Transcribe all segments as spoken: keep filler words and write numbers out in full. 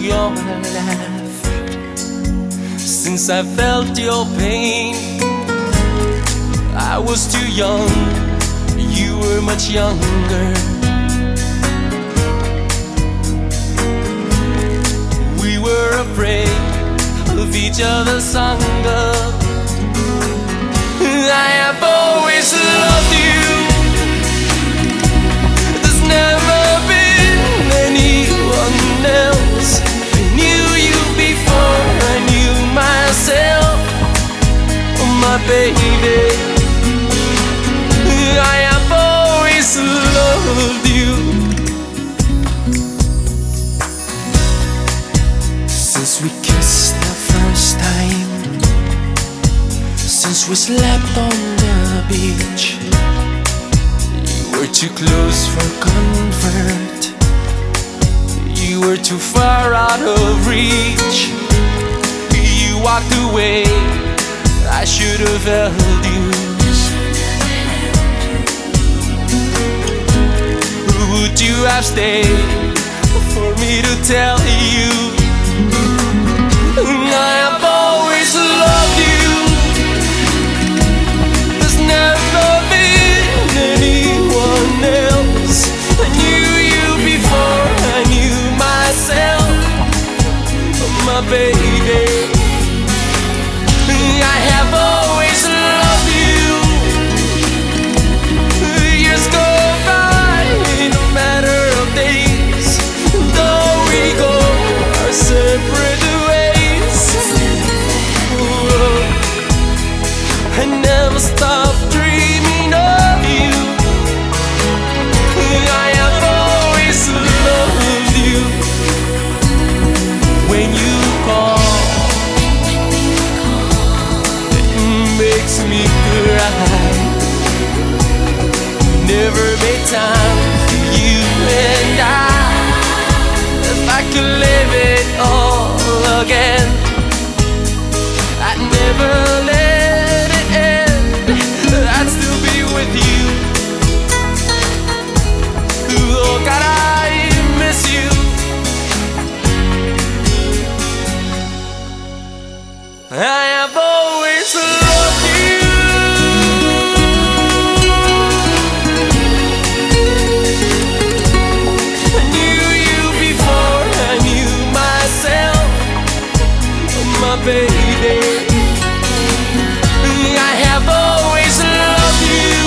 your laugh. Since I felt your pain, I was too young, you were much younger. We were afraid of each other's hunger. I have always loved you. There's never been anyone else. I knew you before I knew myself, my baby. I have always loved you. Since we kissed the first time, since we slept on the beach, you were too close for comfort, you were too far out of reach. You walked away, I should have held you. Would you have stayed for me to tell you? I have always loved you. There's never been anyone else. I knew you before I knew myself, my baby. I have always loved you. Years go by, no matter of days, though we go our separate ways. Ooh, I never stop dreaming of you. I have always loved you. When you call, it makes me cry. Never made time for you and I. If I could live it all again, I'd never let it end. I'd still be with you. Oh God, I miss you. I have always loved you. I knew you before I knew myself, my baby. I have always loved you.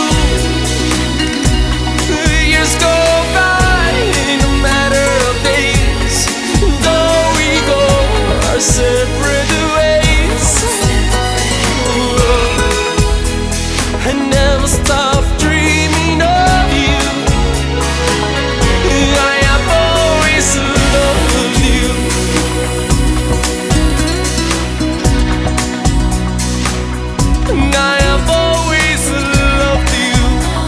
Years go by, no matter of days, though we go our separate ways. Ooh, I never stop dreaming of you. I have always loved you. I have always loved you.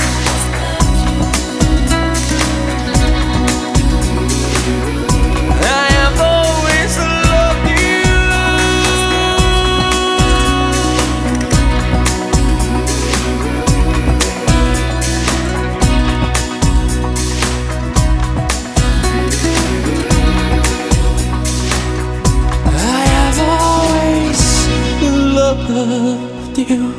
I have always loved you. I have always loved you.